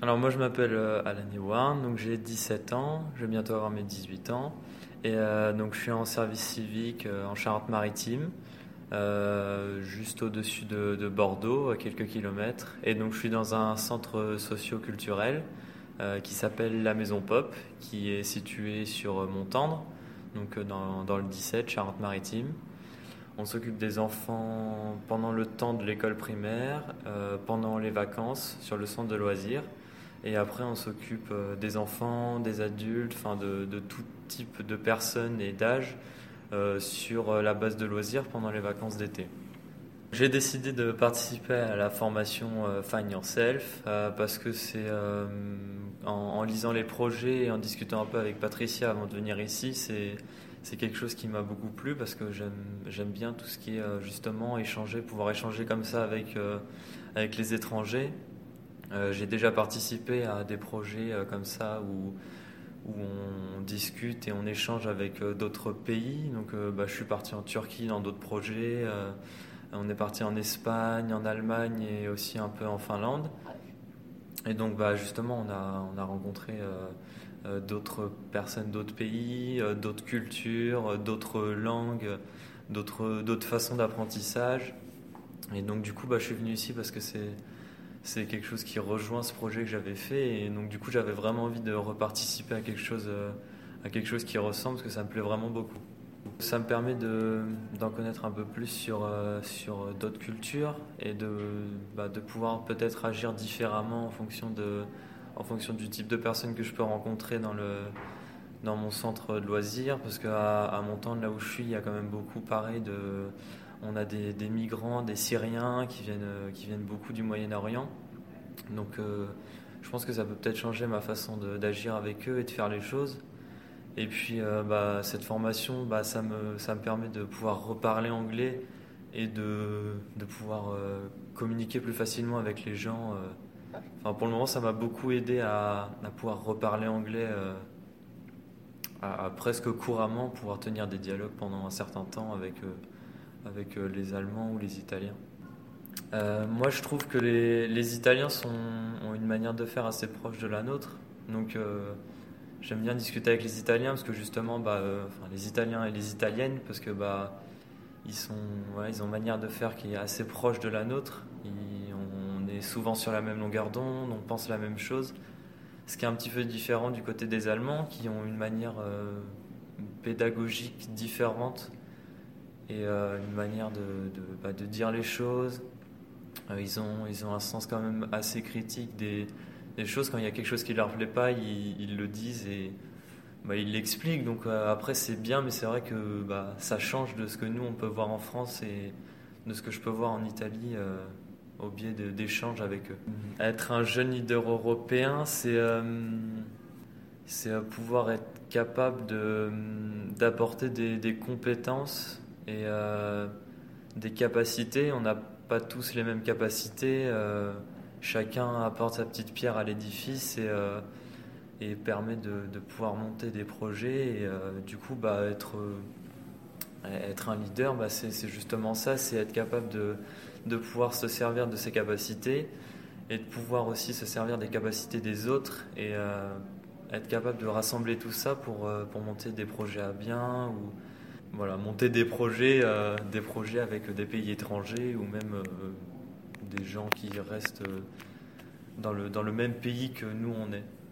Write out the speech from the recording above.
Alors moi je m'appelle Alan Ewan, donc j'ai 17 ans, je vais bientôt avoir mes 18 ans. Donc je suis en service civique en Charente-Maritime, juste au-dessus de Bordeaux, à quelques kilomètres. Et donc je suis dans un centre socio-culturel qui s'appelle la Maison Pop, qui est situé sur Montendre, donc dans le 17, Charente-Maritime. On s'occupe des enfants pendant le temps de l'école primaire, pendant les vacances sur le centre de loisirs. Et après, on s'occupe des enfants, des adultes, enfin de tout type de personnes et d'âge sur la base de loisirs pendant les vacances d'été. J'ai décidé de participer à la formation Find Yourself parce que en lisant les projets et en discutant un peu avec Patricia avant de venir ici, c'est quelque chose qui m'a beaucoup plu parce que j'aime bien tout ce qui est justement échanger, pouvoir échanger comme ça avec les étrangers. J'ai déjà participé à des projets comme ça où on discute et on échange avec d'autres pays. Donc je suis parti en Turquie dans d'autres projets. On est parti en Espagne, en Allemagne et aussi un peu en Finlande. Et donc justement on a rencontré d'autres personnes d'autres pays, d'autres cultures, d'autres langues, d'autres façons d'apprentissage. Et donc du coup je suis venu ici parce que c'est quelque chose qui rejoint ce projet que j'avais fait. Et donc du coup j'avais vraiment envie de reparticiper à quelque chose qui ressemble parce que ça me plaît vraiment beaucoup. Ça me permet d'en connaître un peu plus sur d'autres cultures et de pouvoir peut-être agir différemment en fonction du type de personnes que je peux rencontrer dans mon centre de loisirs. Parce qu'à Montendre, là où je suis, il y a quand même beaucoup pareil on a des migrants, des Syriens qui viennent beaucoup du Moyen-Orient. Donc je pense que ça peut peut-être changer ma façon d'agir avec eux et de faire les choses. Et puis cette formation, ça me permet de pouvoir reparler anglais et de pouvoir communiquer plus facilement avec les gens. Enfin, pour le moment, ça m'a beaucoup aidé à pouvoir reparler anglais à presque couramment, pouvoir tenir des dialogues pendant un certain temps avec les Allemands ou les Italiens. Moi, je trouve que les Italiens ont une manière de faire assez proche de la nôtre. Donc j'aime bien discuter avec les Italiens parce que justement, enfin, les Italiens et les Italiennes, parce que ils ont une manière de faire qui est assez proche de la nôtre. On est souvent sur la même longueur d'onde, on pense la même chose. Ce qui est un petit peu différent du côté des Allemands, qui ont une manière pédagogique différente et une manière de dire les choses. Ils ont un sens quand même assez critique des choses. Quand il y a quelque chose qui leur plaît pas, ils le disent et ils l'expliquent. Donc après c'est bien, mais c'est vrai que ça change de ce que nous on peut voir en France et de ce que je peux voir en Italie au biais d'échanges avec eux. Être un jeune leader européen, c'est pouvoir être capable d'apporter des compétences et des capacités. On n'a pas tous les mêmes capacités. Chacun apporte sa petite pierre à l'édifice et permet de pouvoir monter des projets. Et du coup, être un leader, c'est justement ça, c'est être capable de pouvoir se servir de ses capacités et de pouvoir aussi se servir des capacités des autres et être capable de rassembler tout ça pour monter des projets à bien ou voilà, monter des projets avec des pays étrangers ou même des gens qui restent dans le même pays que nous on est.